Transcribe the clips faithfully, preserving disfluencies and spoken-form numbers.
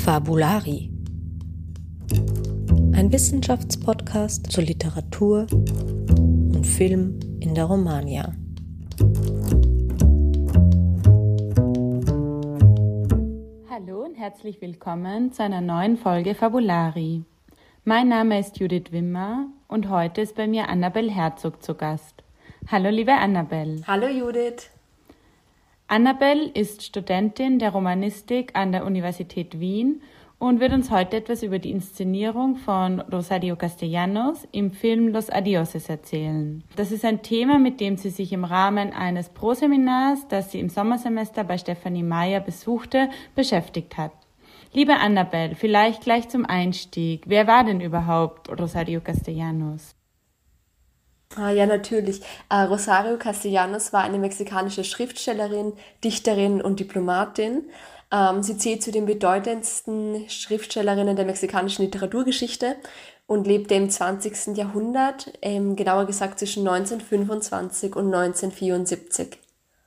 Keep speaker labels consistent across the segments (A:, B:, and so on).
A: Fabulari. Ein Wissenschaftspodcast zur Literatur und Film in der Romagna.
B: Hallo und herzlich willkommen zu einer neuen Folge Fabulari. Mein Name ist Judith Wimmer und heute ist bei mir Annabel Herzog zu Gast. Hallo liebe Annabel.
C: Hallo Judith.
B: Annabel ist Studentin der Romanistik an der Universität Wien und wird uns heute etwas über die Inszenierung von Rosario Castellanos im Film Los Adioses erzählen. Das ist ein Thema, mit dem sie sich im Rahmen eines Proseminars, das sie im Sommersemester bei Stefanie Meyer besuchte, beschäftigt hat. Liebe Annabel, vielleicht gleich zum Einstieg. Wer war denn überhaupt Rosario Castellanos?
C: Ah, ja, natürlich. Äh, Rosario Castellanos war eine mexikanische Schriftstellerin, Dichterin und Diplomatin. Ähm, sie zählt zu den bedeutendsten Schriftstellerinnen der mexikanischen Literaturgeschichte und lebte im zwanzigsten Jahrhundert, ähm, genauer gesagt zwischen neunzehnhundertfünfundzwanzig und neunzehnhundertvierundsiebzig.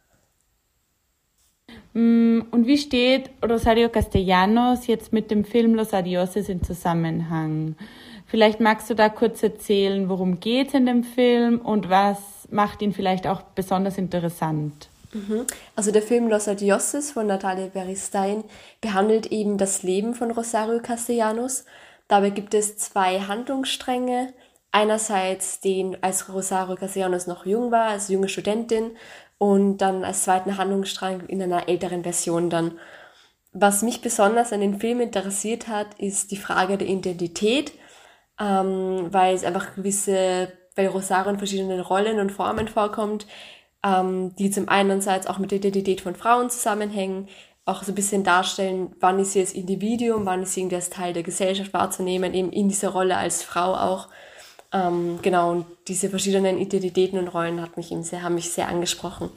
B: Und wie steht Rosario Castellanos jetzt mit dem Film Los Adioses in Zusammenhang? Vielleicht magst du da kurz erzählen, worum geht es in dem Film und was macht ihn vielleicht auch besonders interessant?
C: Also der Film Los Adioses von Natalia Beristain behandelt eben das Leben von Rosario Castellanos. Dabei gibt es zwei Handlungsstränge. Einerseits den, als Rosario Castellanos noch jung war, als junge Studentin, und dann als zweiten Handlungsstrang in einer älteren Version dann. Was mich besonders an den Film interessiert hat, ist die Frage der Identität, ähm, weil es einfach gewisse, weil Rosario in verschiedenen Rollen und Formen vorkommt, ähm, die zum einen auch mit der Identität von Frauen zusammenhängen, auch so ein bisschen darstellen, wann ist sie als Individuum, wann ist sie irgendwie als Teil der Gesellschaft wahrzunehmen, eben in dieser Rolle als Frau auch. Ähm, genau, und diese verschiedenen Identitäten und Rollen hat mich eben sehr, haben mich sehr angesprochen.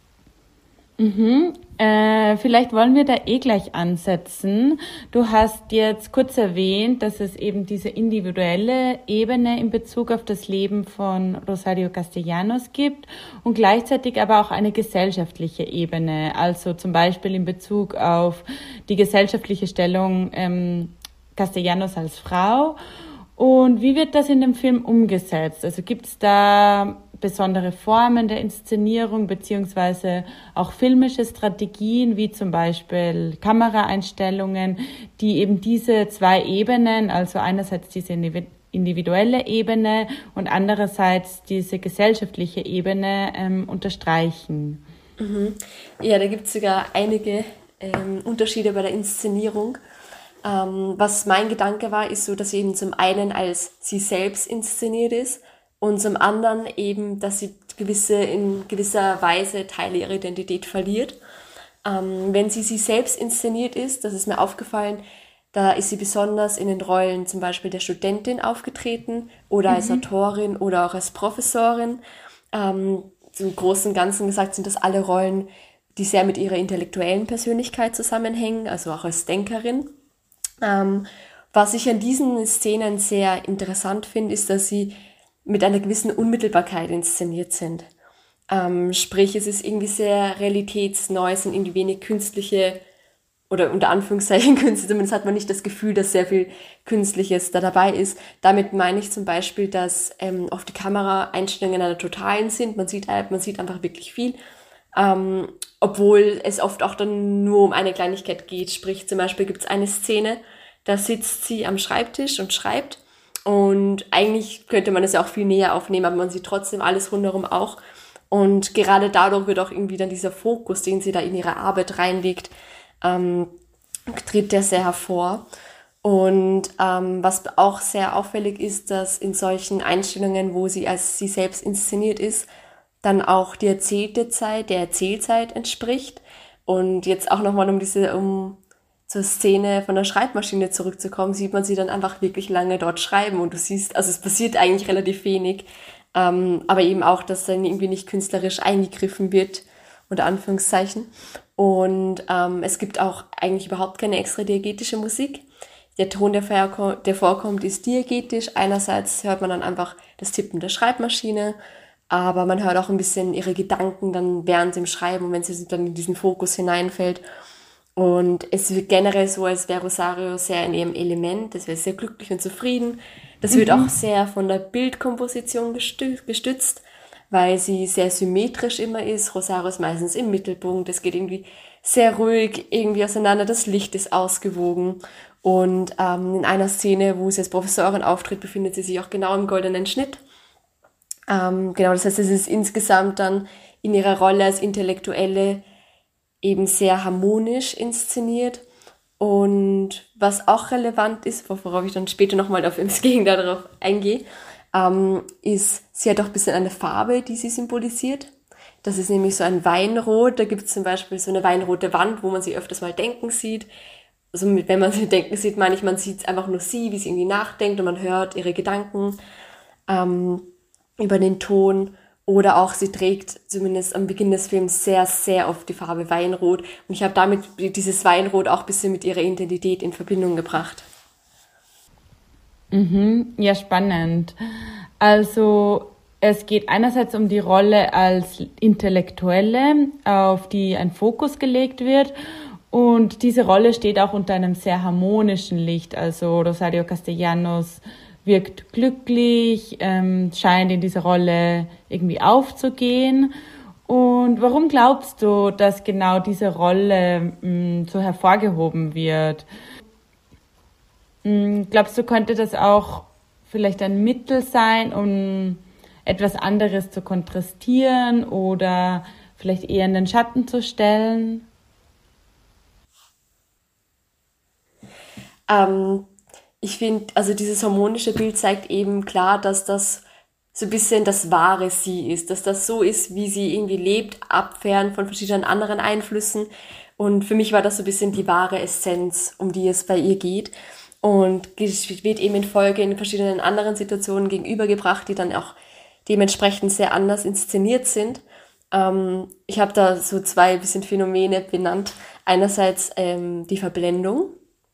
B: Mhm. Äh, vielleicht wollen wir da eh gleich ansetzen. Du hast jetzt kurz erwähnt, dass es eben diese individuelle Ebene in Bezug auf das Leben von Rosario Castellanos gibt und gleichzeitig aber auch eine gesellschaftliche Ebene, also zum Beispiel in Bezug auf die gesellschaftliche Stellung ähm, Castellanos als Frau. Und wie wird das in dem Film umgesetzt? Also gibt es da besondere Formen der Inszenierung beziehungsweise auch filmische Strategien, wie zum Beispiel Kameraeinstellungen, die eben diese zwei Ebenen, also einerseits diese individuelle Ebene und andererseits diese gesellschaftliche Ebene ähm, unterstreichen?
C: Mhm. Ja, da gibt es sogar einige ähm, Unterschiede bei der Inszenierung. Ähm, was mein Gedanke war, ist so, dass sie eben zum einen als sie selbst inszeniert ist und zum anderen eben, dass sie gewisse in gewisser Weise Teile ihrer Identität verliert. Ähm, wenn sie sie selbst inszeniert ist, das ist mir aufgefallen, da ist sie besonders in den Rollen zum Beispiel der Studentin aufgetreten oder als mhm. Autorin oder auch als Professorin. Ähm, Im Großen und Ganzen gesagt sind das alle Rollen, die sehr mit ihrer intellektuellen Persönlichkeit zusammenhängen, also auch als Denkerin. Ähm, was ich an diesen Szenen sehr interessant finde, ist, dass sie mit einer gewissen Unmittelbarkeit inszeniert sind. Ähm, sprich, es ist irgendwie sehr realitätsneu, es sind irgendwie wenig künstliche oder unter Anführungszeichen Künstliche, zumindest hat man nicht das Gefühl, dass sehr viel Künstliches da dabei ist. Damit meine ich zum Beispiel, dass ähm, oft die Kameraeinstellungen einer totalen sind, man sieht, man sieht einfach wirklich viel, ähm, obwohl es oft auch dann nur um eine Kleinigkeit geht. Sprich, zum Beispiel gibt es eine Szene, da sitzt sie am Schreibtisch und schreibt. Und eigentlich könnte man es ja auch viel näher aufnehmen, aber man sieht trotzdem alles rundherum auch. Und gerade dadurch wird auch irgendwie dann dieser Fokus, den sie da in ihre Arbeit reinlegt, ähm, tritt der sehr hervor. Und ähm, was auch sehr auffällig ist, dass in solchen Einstellungen, wo sie als sie selbst inszeniert ist, dann auch die erzählte Zeit der Erzählzeit entspricht. Und jetzt auch nochmal um diese, um zur Szene von der Schreibmaschine zurückzukommen, sieht man sie dann einfach wirklich lange dort schreiben und du siehst, also es passiert eigentlich relativ wenig, ähm, aber eben auch, dass dann irgendwie nicht künstlerisch eingegriffen wird, unter Anführungszeichen. Und ähm, es gibt auch eigentlich überhaupt keine extra diegetische Musik. Der Ton, der, vorko- der vorkommt, ist diegetisch. Einerseits hört man dann einfach das Tippen der Schreibmaschine, aber man hört auch ein bisschen ihre Gedanken dann während dem Schreiben, wenn sie dann in diesen Fokus hineinfällt. Und es wird generell so, als wäre Rosario sehr in ihrem Element, das wäre sehr glücklich und zufrieden. Das wird
B: Mhm.
C: auch sehr von der Bildkomposition gestü- gestützt, weil sie sehr symmetrisch immer ist. Rosario ist meistens im Mittelpunkt, es geht irgendwie sehr ruhig irgendwie auseinander, das Licht ist ausgewogen. Und ähm, in einer Szene, wo sie als Professorin auftritt, befindet sie sich auch genau im goldenen Schnitt. Ähm, genau, das heißt, es ist insgesamt dann in ihrer Rolle als Intellektuelle eben sehr harmonisch inszeniert. Und was auch relevant ist, worauf ich dann später nochmal auf ins Gegenteil darauf eingehe, ähm, ist, sie hat auch ein bisschen eine Farbe, die sie symbolisiert. Das ist nämlich so ein Weinrot. Da gibt es zum Beispiel so eine weinrote Wand, wo man sie öfters mal denken sieht. Also mit, wenn man sie denken sieht, meine ich, man sieht einfach nur sie, wie sie irgendwie nachdenkt und man hört ihre Gedanken ähm, über den Ton. Oder auch sie trägt zumindest am Beginn des Films sehr, sehr oft die Farbe Weinrot. Und ich habe damit dieses Weinrot auch ein bisschen mit ihrer Identität in Verbindung gebracht.
B: Mhm. Ja, spannend. Also es geht einerseits um die Rolle als Intellektuelle, auf die ein Fokus gelegt wird. Und diese Rolle steht auch unter einem sehr harmonischen Licht. Also Rosario Castellanos wirkt glücklich, ähm, scheint in dieser Rolle irgendwie aufzugehen. Und warum glaubst du, dass genau diese Rolle mh, so hervorgehoben wird? Mh, glaubst du, könnte das auch vielleicht ein Mittel sein, um etwas anderes zu kontrastieren oder vielleicht eher in den Schatten zu stellen?
C: Ähm, ich finde, also dieses harmonische Bild zeigt eben klar, dass das so ein bisschen das wahre Sie ist, dass das so ist, wie sie irgendwie lebt, abfern von verschiedenen anderen Einflüssen. Und für mich war das so ein bisschen die wahre Essenz, um die es bei ihr geht. Und wird eben in Folge in verschiedenen anderen Situationen gegenübergebracht, die dann auch dementsprechend sehr anders inszeniert sind. Ähm, ich habe da so zwei bisschen Phänomene benannt. Einerseits ähm, die Verblendung.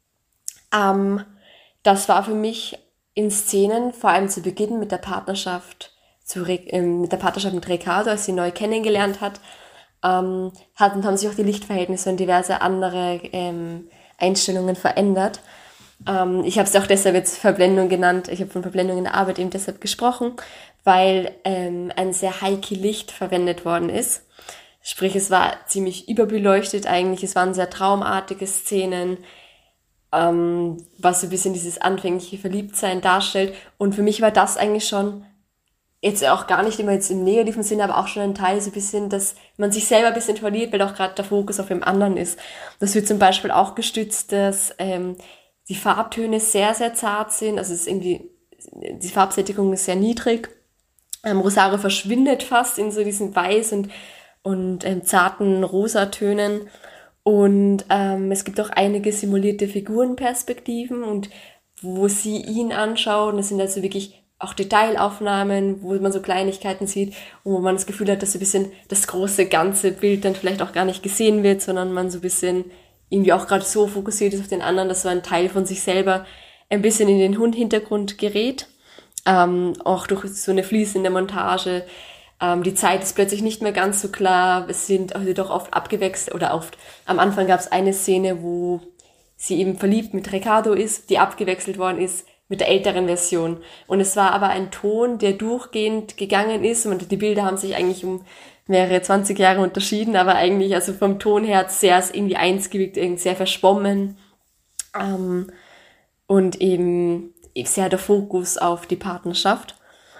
C: Ähm, das war für mich in Szenen, vor allem zu Beginn mit der Partnerschaft, zu, Re- ähm, mit der Partnerschaft mit Ricardo, als sie neu kennengelernt hat, ähm, hatten, haben sich auch die Lichtverhältnisse und diverse andere ähm, Einstellungen verändert. Ähm, ich habe es auch deshalb jetzt Verblendung genannt. Ich habe von Verblendung in der Arbeit eben deshalb gesprochen, weil ähm, ein sehr heikles Licht verwendet worden ist. Sprich, es war ziemlich überbeleuchtet eigentlich. Es waren sehr traumartige Szenen, ähm, was so ein bisschen dieses anfängliche Verliebtsein darstellt. Und für mich war das eigentlich schon, jetzt auch gar nicht immer jetzt im negativen Sinne, aber auch schon ein Teil so ein bisschen, dass man sich selber ein bisschen verliert, weil auch gerade der Fokus auf dem anderen ist. Das wird zum Beispiel auch gestützt, dass ähm, die Farbtöne sehr, sehr zart sind. Also es ist irgendwie, die Farbsättigung ist sehr niedrig. Ähm, Rosario verschwindet fast in so diesen weiß und, und ähm, zarten Rosatönen. Und ähm, es gibt auch einige simulierte Figurenperspektiven und wo sie ihn anschaut. Und das sind also wirklich auch Detailaufnahmen, wo man so Kleinigkeiten sieht und wo man das Gefühl hat, dass so ein bisschen das große ganze Bild dann vielleicht auch gar nicht gesehen wird, sondern man so ein bisschen irgendwie auch gerade so fokussiert ist auf den anderen, dass so ein Teil von sich selber ein bisschen in den Hintergrund gerät. Ähm, auch durch so eine fließende Montage. Ähm, die Zeit ist plötzlich nicht mehr ganz so klar. Es sind also doch oft abgewechselt oder oft. Am Anfang gab es eine Szene, wo sie eben verliebt mit Ricardo ist, die abgewechselt worden ist mit der älteren Version. Und es war aber ein Ton, der durchgehend gegangen ist und die Bilder haben sich eigentlich um mehrere zwanzig Jahre unterschieden, aber eigentlich also vom Ton her sehr irgendwie eins gewirkt, irgendwie sehr verschwommen. Ähm, und eben sehr der Fokus auf die Partnerschaft.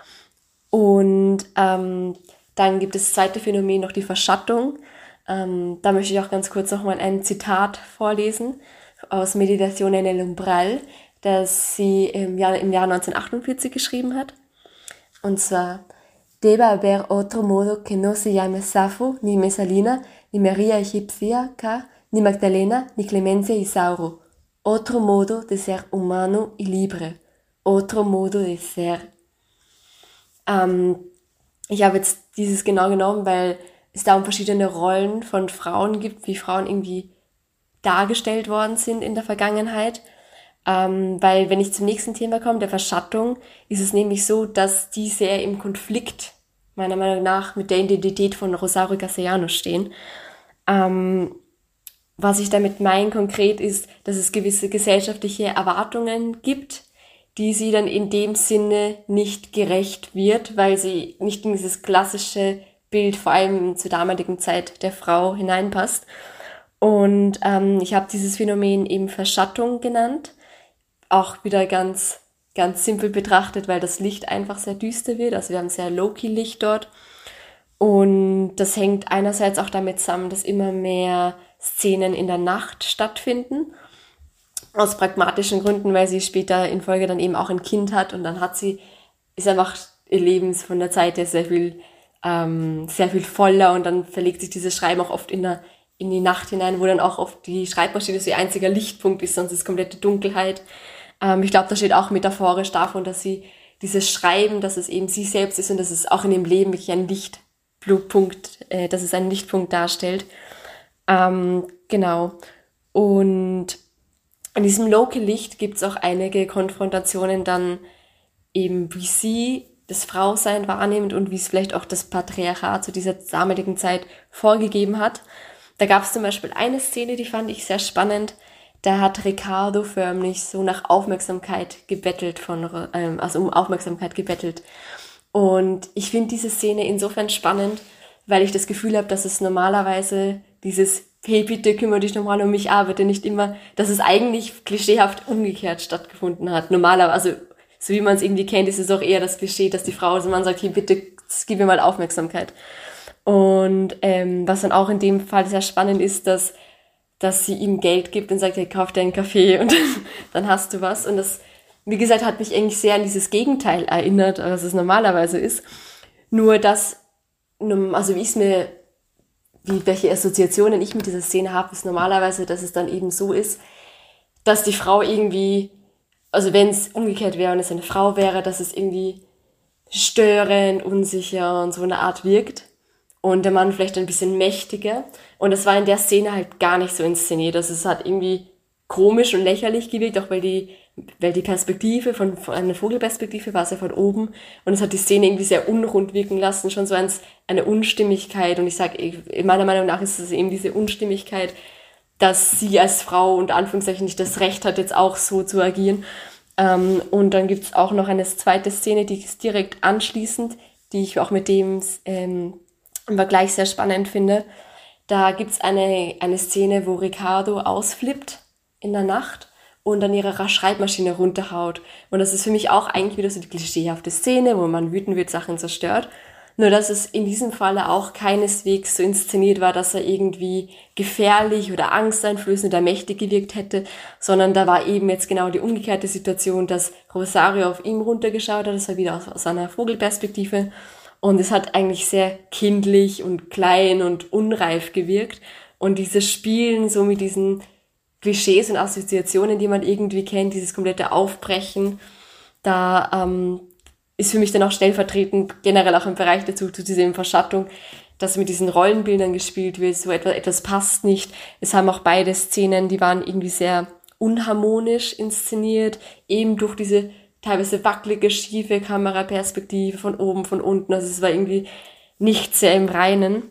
C: Und ähm, dann gibt es das zweite Phänomen, noch die Verschattung. Ähm, da möchte ich auch ganz kurz nochmal ein Zitat vorlesen aus Meditación en el Umbral, das sie im Jahr, im Jahr neunzehnhundertachtundvierzig geschrieben hat. Und zwar: Debe haber otro modo que no se llame Safo, ni Mesalina, ni María Egipciaca, ni Magdalena, ni Clemencia Isauro. Otro modo de ser humano y libre. Otro modo de ser. Ähm, ich habe jetzt dieses genau genommen, weil es da um verschiedene Rollen von Frauen gibt, wie Frauen irgendwie dargestellt worden sind in der Vergangenheit. Ähm, weil wenn ich zum nächsten Thema komme, der Verschattung, ist es nämlich so, dass die sehr im Konflikt, meiner Meinung nach, mit der Identität von Rosario Castellanos stehen. Ähm, was ich damit meine konkret ist, dass es gewisse gesellschaftliche Erwartungen gibt, die sie dann in dem Sinne nicht gerecht wird, weil sie nicht in dieses klassische Bild, vor allem zur damaligen Zeit der Frau, hineinpasst. Und ähm, ich habe dieses Phänomen eben Verschattung genannt, auch wieder ganz, ganz simpel betrachtet, weil das Licht einfach sehr düster wird, also wir haben sehr low-key-Licht dort. Und das hängt einerseits auch damit zusammen, dass immer mehr Szenen in der Nacht stattfinden, aus pragmatischen Gründen, weil sie später in Folge dann eben auch ein Kind hat und dann hat sie, ist einfach ihr Leben von der Zeit her sehr viel, ähm, sehr viel voller und dann verlegt sich dieses Schreiben auch oft in, der, in die Nacht hinein, wo dann auch oft die Schreibmaschine so ihr einziger Lichtpunkt ist, sonst ist komplette Dunkelheit. Ähm, ich glaube, das steht auch metaphorisch davon, dass sie dieses Schreiben, dass es eben sie selbst ist und dass es auch in dem Leben wirklich ein Lichtpunkt, äh, dass es einen Lichtpunkt darstellt. Ähm, genau. Und in diesem Local-Licht gibt es auch einige Konfrontationen dann eben, wie sie das Frausein wahrnimmt und wie es vielleicht auch das Patriarchat zu dieser damaligen Zeit vorgegeben hat. Da gab es zum Beispiel eine Szene, die fand ich sehr spannend. Da hat Ricardo förmlich so nach Aufmerksamkeit gebettelt, von, ähm, also um Aufmerksamkeit gebettelt. Und ich finde diese Szene insofern spannend, weil ich das Gefühl habe, dass es normalerweise dieses hey, bitte kümmere dich nochmal um mich, arbeite nicht immer, dass es eigentlich klischeehaft umgekehrt stattgefunden hat. Normalerweise, also so wie man es irgendwie kennt, ist es auch eher das Klischee, dass die Frau, also man sagt, hey, bitte gib mir mal Aufmerksamkeit. Und ähm, was dann auch in dem Fall sehr spannend ist, dass dass sie ihm Geld gibt und sagt, hey, kauf dir einen Kaffee und dann hast du was. Und das, wie gesagt, hat mich eigentlich sehr an dieses Gegenteil erinnert, als es normalerweise ist. Nur dass, also wie ich es mir wie welche Assoziationen ich mit dieser Szene habe, ist normalerweise, dass es dann eben so ist, dass die Frau irgendwie, also wenn es umgekehrt wäre und es eine Frau wäre, dass es irgendwie störend, unsicher und so eine Art wirkt und der Mann vielleicht ein bisschen mächtiger. Und das war in der Szene halt gar nicht so inszeniert. Also es hat irgendwie komisch und lächerlich gewirkt, auch weil die weil die Perspektive von, von einer Vogelperspektive war es ja von oben und es hat die Szene irgendwie sehr unrund wirken lassen, schon so eins, eine Unstimmigkeit und ich sage, meiner Meinung nach ist es eben diese Unstimmigkeit, dass sie als Frau unter Anführungszeichen nicht das Recht hat, jetzt auch so zu agieren. Ähm, und dann gibt's auch noch eine zweite Szene, die ist direkt anschließend, die ich auch mit dem ähm, im Vergleich sehr spannend finde. Da gibt's eine, eine Szene, wo Ricardo ausflippt in der Nacht und dann ihre Schreibmaschine runterhaut. Und das ist für mich auch eigentlich wieder so die klischeehafte Szene, wo man wütend wird, Sachen zerstört. Nur dass es in diesem Falle auch keineswegs so inszeniert war, dass er irgendwie gefährlich oder angsteinflößend oder mächtig gewirkt hätte, sondern da war eben jetzt genau die umgekehrte Situation, dass Rosario auf ihm runtergeschaut hat, das war wieder aus, aus einer Vogelperspektive. Und es hat eigentlich sehr kindlich und klein und unreif gewirkt. Und dieses Spielen so mit diesen Klischees und Assoziationen, die man irgendwie kennt, dieses komplette Aufbrechen, da ähm, ist für mich dann auch stellvertretend generell auch im Bereich dazu, zu dieser Verschattung, dass mit diesen Rollenbildern gespielt wird, so etwas, etwas passt nicht. Es haben auch beide Szenen, die waren irgendwie sehr unharmonisch inszeniert, eben durch diese teilweise wackelige, schiefe Kameraperspektive von oben, von unten, also es war irgendwie nicht sehr im Reinen.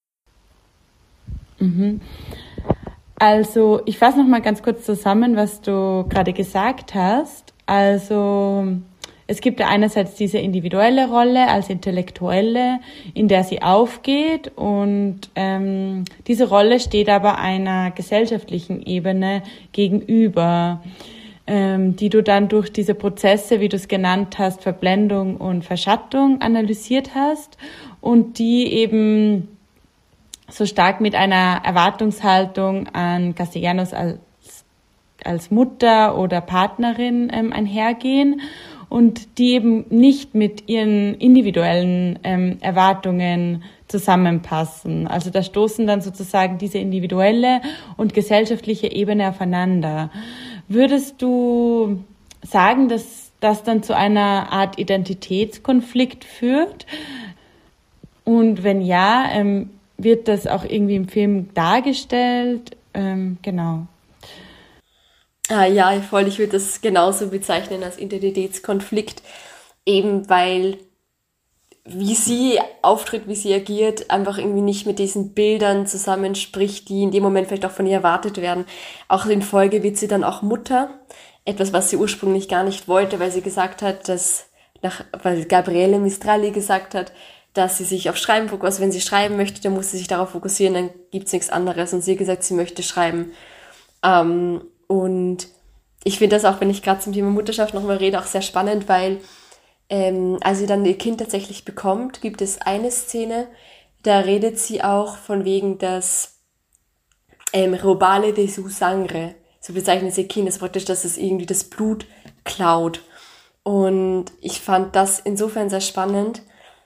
B: Mhm. Also, ich fasse noch mal ganz kurz zusammen, was du gerade gesagt hast. Also, es gibt ja einerseits diese individuelle Rolle als Intellektuelle, in der sie aufgeht und ähm, diese Rolle steht aber einer gesellschaftlichen Ebene gegenüber, ähm, die du dann durch diese Prozesse, wie du es genannt hast, Verblendung und Verschattung analysiert hast und die eben so stark mit einer Erwartungshaltung an Castellanos als, als Mutter oder Partnerin ähm, einhergehen und die eben nicht mit ihren individuellen ähm, Erwartungen zusammenpassen. Also da stoßen dann sozusagen diese individuelle und gesellschaftliche Ebene aufeinander. Würdest du sagen, dass das dann zu einer Art Identitätskonflikt führt? Und wenn ja, ähm, wird das auch irgendwie im Film dargestellt? Ähm, genau.
C: Ah, ja, voll. Ich würde das genauso bezeichnen als Identitätskonflikt, eben weil wie sie auftritt, wie sie agiert, einfach irgendwie nicht mit diesen Bildern zusammenspricht, die in dem Moment vielleicht auch von ihr erwartet werden. Auch in Folge wird sie dann auch Mutter, etwas, was sie ursprünglich gar nicht wollte, weil sie gesagt hat, dass, nach, weil Gabriele Mistral gesagt hat, dass sie sich auf Schreiben fokussiert, also wenn sie schreiben möchte, dann muss sie sich darauf fokussieren, dann gibt's nichts anderes. Und sie hat gesagt, sie möchte schreiben. Ähm, und ich finde das auch, wenn ich gerade zum Thema Mutterschaft nochmal rede, auch sehr spannend, weil ähm, als sie dann ihr Kind tatsächlich bekommt, gibt es eine Szene, da redet sie auch von wegen das ähm, Robale de su sangre, so bezeichnet sie ihr Kind, das ist praktisch, dass es irgendwie das Blut klaut. Und ich fand das insofern sehr spannend,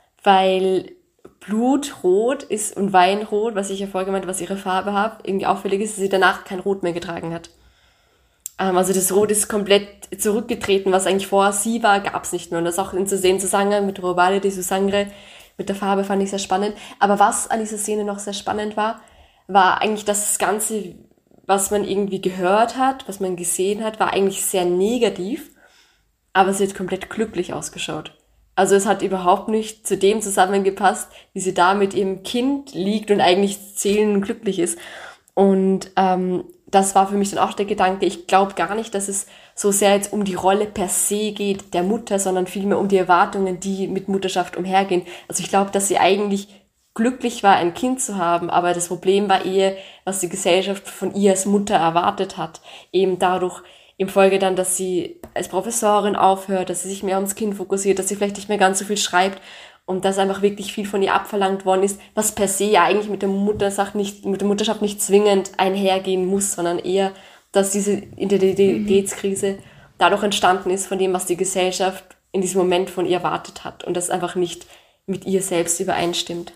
C: weil Blut rot ist und Weinrot, was ich ja vorher gemeint habe, was ihre Farbe hat, irgendwie auffällig ist, dass sie danach kein Rot mehr getragen hat. Ähm, also das Rot ist komplett zurückgetreten, was eigentlich vor sie war, gab es nicht mehr. Und das auch in zu sehen zusammen mit Robale de su sangre, mit der Farbe, fand ich sehr spannend. Aber was an dieser Szene noch sehr spannend war, war eigentlich, dass das Ganze, was man irgendwie gehört hat, was man gesehen hat, war eigentlich sehr negativ, aber sie hat komplett glücklich ausgeschaut. Also es hat überhaupt nicht zu dem zusammengepasst, wie sie da mit ihrem Kind liegt und eigentlich seelenglücklich ist. Und ähm, das war für mich dann auch der Gedanke, ich glaube gar nicht, dass es so sehr jetzt um die Rolle per se geht, der Mutter, sondern vielmehr um die Erwartungen, die mit Mutterschaft umhergehen. Also ich glaube, dass sie eigentlich glücklich war, ein Kind zu haben, aber das Problem war eher, was die Gesellschaft von ihr als Mutter erwartet hat. Eben dadurch, im Folge dann, dass sie als Professorin aufhört, dass sie sich mehr ums Kind fokussiert, dass sie vielleicht nicht mehr ganz so viel schreibt und dass einfach wirklich viel von ihr abverlangt worden ist, was per se ja eigentlich mit der Mutterschaft nicht, mit der Mutterschaft nicht zwingend einhergehen muss, sondern eher, dass diese Identitätskrise dadurch entstanden ist von dem, was die Gesellschaft in diesem Moment von ihr erwartet hat und das einfach nicht mit ihr selbst übereinstimmt.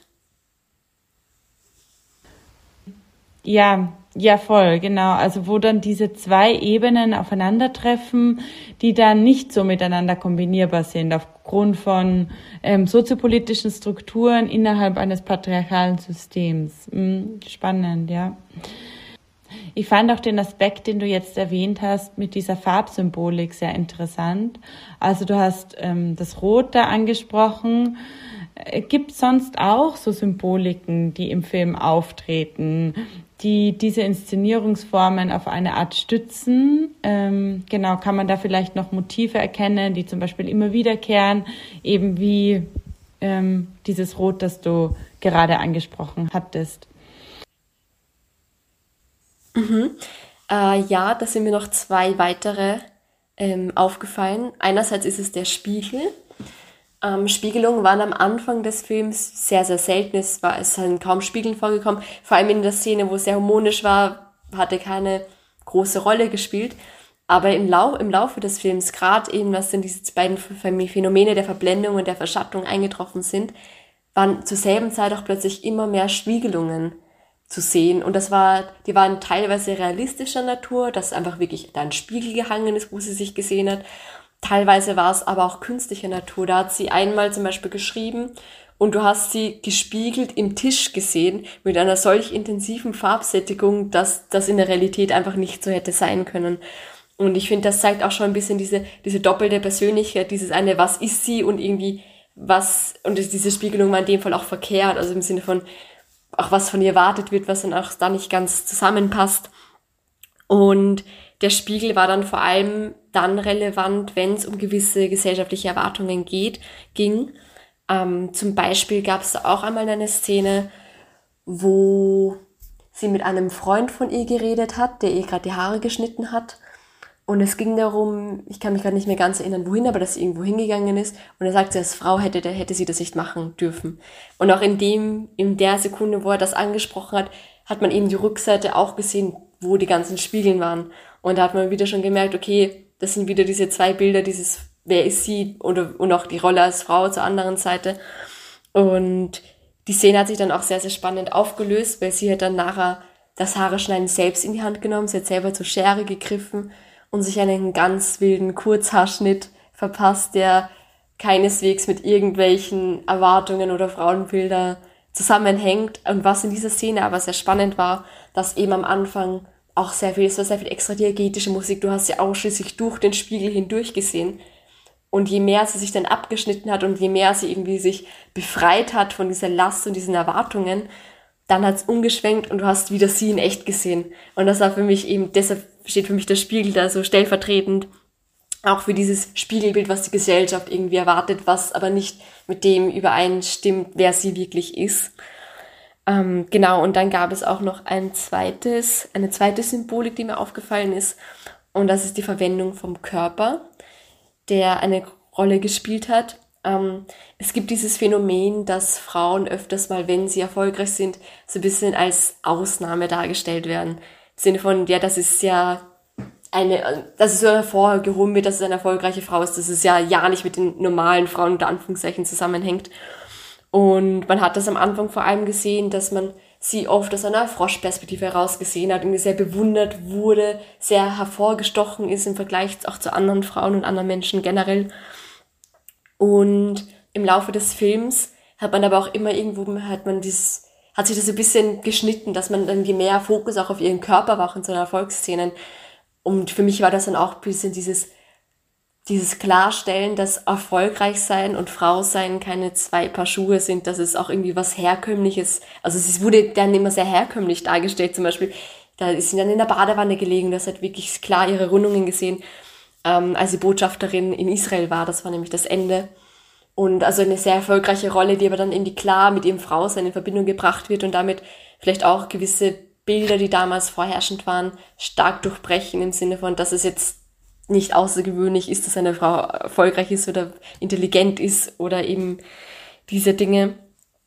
B: Ja, ja, voll, genau. Also wo dann diese zwei Ebenen aufeinandertreffen, die dann nicht so miteinander kombinierbar sind, aufgrund von ähm, soziopolitischen Strukturen innerhalb eines patriarchalen Systems. Hm, spannend, ja. Ich fand auch den Aspekt, den du jetzt erwähnt hast, mit dieser Farbsymbolik sehr interessant. Also du hast ähm, das Rot da angesprochen. Gibt es sonst auch so Symboliken, die im Film auftreten, die diese Inszenierungsformen auf eine Art stützen? Ähm, genau, kann man da vielleicht noch Motive erkennen, die zum Beispiel immer wiederkehren, eben wie ähm, dieses Rot, das du gerade angesprochen hattest?
C: Mhm. Äh, ja, da sind mir noch zwei weitere ähm, aufgefallen. Einerseits ist es der Spiegel. Ähm, Spiegelungen waren am Anfang des Films sehr, sehr selten. Es war, es sind kaum Spiegeln vorgekommen. Vor allem in der Szene, wo es sehr harmonisch war, hatte keine große Rolle gespielt. Aber im, Lau- im Laufe des Films, gerade eben, was denn diese beiden Phänomene der Verblendung und der Verschattung eingetroffen sind, waren zur selben Zeit auch plötzlich immer mehr Spiegelungen zu sehen. Und das war, die waren teilweise realistischer Natur, dass einfach wirklich da ein Spiegel gehangen ist, wo sie sich gesehen hat. Teilweise war es aber auch künstlicher Natur. Da hat sie einmal zum Beispiel geschrieben und du hast sie gespiegelt im Tisch gesehen mit einer solch intensiven Farbsättigung, dass das in der Realität einfach nicht so hätte sein können. Und ich finde, das zeigt auch schon ein bisschen diese, diese doppelte Persönlichkeit, dieses eine, was ist sie und irgendwie was, und diese Spiegelung war in dem Fall auch verkehrt, also im Sinne von auch was von ihr erwartet wird, was dann auch da nicht ganz zusammenpasst. Und der Spiegel war dann vor allem dann relevant, wenn es um gewisse gesellschaftliche Erwartungen geht, ging. Ähm, zum Beispiel gab es auch einmal eine Szene, wo sie mit einem Freund von ihr geredet hat, der ihr gerade die Haare geschnitten hat. Und es ging darum, ich kann mich gerade nicht mehr ganz erinnern, wohin, aber dass sie irgendwo hingegangen ist. Und er sagt, sie als Frau hätte, hätte sie das nicht machen dürfen. Und auch in dem, in der Sekunde, wo er das angesprochen hat, hat man eben die Rückseite auch gesehen, wo die ganzen Spiegeln waren. Und da hat man wieder schon gemerkt, okay, das sind wieder diese zwei Bilder, dieses, wer ist sie, und, und auch die Rolle als Frau zur anderen Seite. Und die Szene hat sich dann auch sehr, sehr spannend aufgelöst, weil sie hat dann nachher das Haareschneiden selbst in die Hand genommen, sie hat selber zur Schere gegriffen und sich einen ganz wilden Kurzhaarschnitt verpasst, der keineswegs mit irgendwelchen Erwartungen oder Frauenbilder zusammenhängt. Und was in dieser Szene aber sehr spannend war, dass eben am Anfang auch sehr viel, es war sehr viel extra diegetische Musik, du hast sie ausschließlich durch den Spiegel hindurch gesehen. Und je mehr sie sich dann abgeschnitten hat und je mehr sie irgendwie sich befreit hat von dieser Last und diesen Erwartungen, dann hat es umgeschwenkt und du hast wieder sie in echt gesehen. Und das war für mich eben, deshalb steht für mich der Spiegel da so stellvertretend, auch für dieses Spiegelbild, was die Gesellschaft irgendwie erwartet, was aber nicht mit dem übereinstimmt, wer sie wirklich ist. Ähm, genau, und dann gab es auch noch ein zweites, eine zweite Symbolik, die mir aufgefallen ist. Und das ist die Verwendung vom Körper, der eine Rolle gespielt hat. Ähm, es gibt dieses Phänomen, dass Frauen öfters mal, wenn sie erfolgreich sind, so ein bisschen als Ausnahme dargestellt werden. Im Sinne von, ja, das ist ja eine, dass es so hervorgehoben wird, dass es eine erfolgreiche Frau ist, dass es ja ja nicht mit den normalen Frauen unter Anführungszeichen zusammenhängt. Und man hat das am Anfang vor allem gesehen, dass man sie oft aus einer Froschperspektive heraus gesehen hat, irgendwie sehr bewundert wurde, sehr hervorgestochen ist im Vergleich auch zu anderen Frauen und anderen Menschen generell. Und im Laufe des Films hat man aber auch immer irgendwo, hat man dieses, hat sich das ein bisschen geschnitten, dass man irgendwie mehr Fokus auch auf ihren Körper war in so einer Erfolgsszenen. Und für mich war das dann auch ein bisschen dieses, dieses Klarstellen, dass erfolgreich sein und Frau sein keine zwei Paar Schuhe sind, dass es auch irgendwie was Herkömmliches, also es wurde dann immer sehr herkömmlich dargestellt, zum Beispiel, da ist sie dann in der Badewanne gelegen, das hat wirklich klar ihre Rundungen gesehen, ähm, als sie Botschafterin in Israel war, das war nämlich das Ende. Und also eine sehr erfolgreiche Rolle, die aber dann irgendwie klar mit ihrem Frausein in Verbindung gebracht wird und damit vielleicht auch gewisse Bilder, die damals vorherrschend waren, stark durchbrechen im Sinne von, dass es jetzt nicht außergewöhnlich ist, dass eine Frau erfolgreich ist oder intelligent ist oder eben diese Dinge.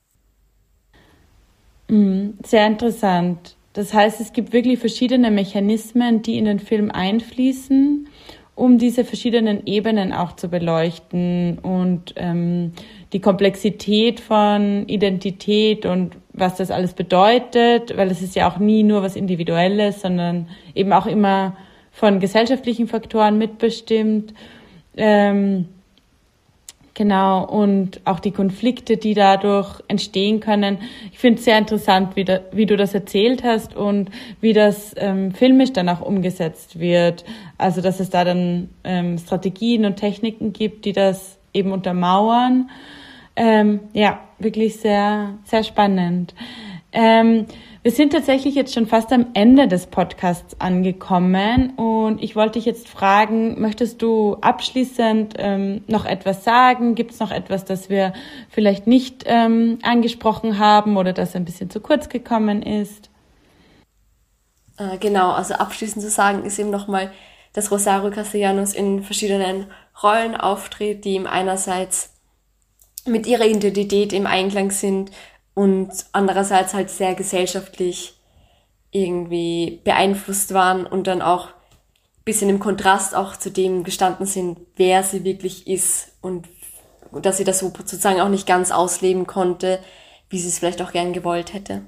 B: Sehr interessant. Das heißt, es gibt wirklich verschiedene Mechanismen, die in den Film einfließen, um diese verschiedenen Ebenen auch zu beleuchten und ähm, die Komplexität von Identität und was das alles bedeutet, weil es ist ja auch nie nur was Individuelles, sondern eben auch immer von gesellschaftlichen Faktoren mitbestimmt. Ähm, genau, und auch die Konflikte, die dadurch entstehen können. Ich finde es sehr interessant, wie, da, wie du das erzählt hast und wie das ähm, filmisch dann auch umgesetzt wird. Also, dass es da dann ähm, Strategien und Techniken gibt, die das eben untermauern. Ähm, ja, wirklich sehr, sehr spannend. Ähm, wir sind tatsächlich jetzt schon fast am Ende des Podcasts angekommen und ich wollte dich jetzt fragen, möchtest du abschließend ähm, noch etwas sagen? Gibt es noch etwas, das wir vielleicht nicht ähm, angesprochen haben oder das ein bisschen zu kurz gekommen ist?
C: Äh, genau, also abschließend zu sagen ist eben nochmal, dass Rosario Castellanos in verschiedenen Rollen auftritt, die ihm einerseits mit ihrer Identität im Einklang sind und andererseits halt sehr gesellschaftlich irgendwie beeinflusst waren und dann auch ein bisschen im Kontrast auch zu dem gestanden sind, wer sie wirklich ist und dass sie das so sozusagen auch nicht ganz ausleben konnte, wie sie es vielleicht auch gern gewollt hätte.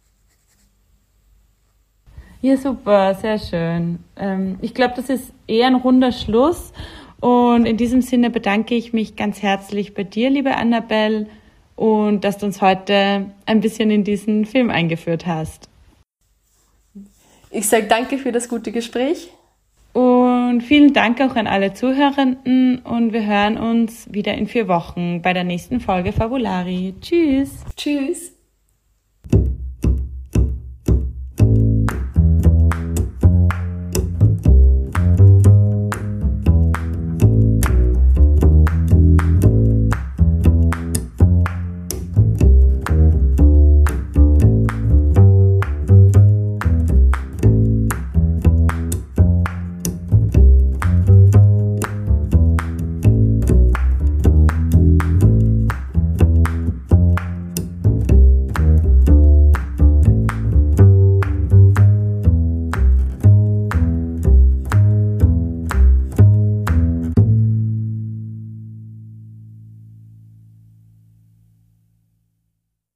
B: Ja, super, sehr schön. Ähm, ich glaube, das ist eher ein runder Schluss. Und in diesem Sinne bedanke ich mich ganz herzlich bei dir, liebe Annabelle, und dass du uns heute ein bisschen in diesen Film eingeführt hast.
C: Ich sage danke für das gute Gespräch.
B: Und vielen Dank auch an alle Zuhörenden und wir hören uns wieder in vier Wochen bei der nächsten Folge Fabulari. Tschüss.
C: Tschüss.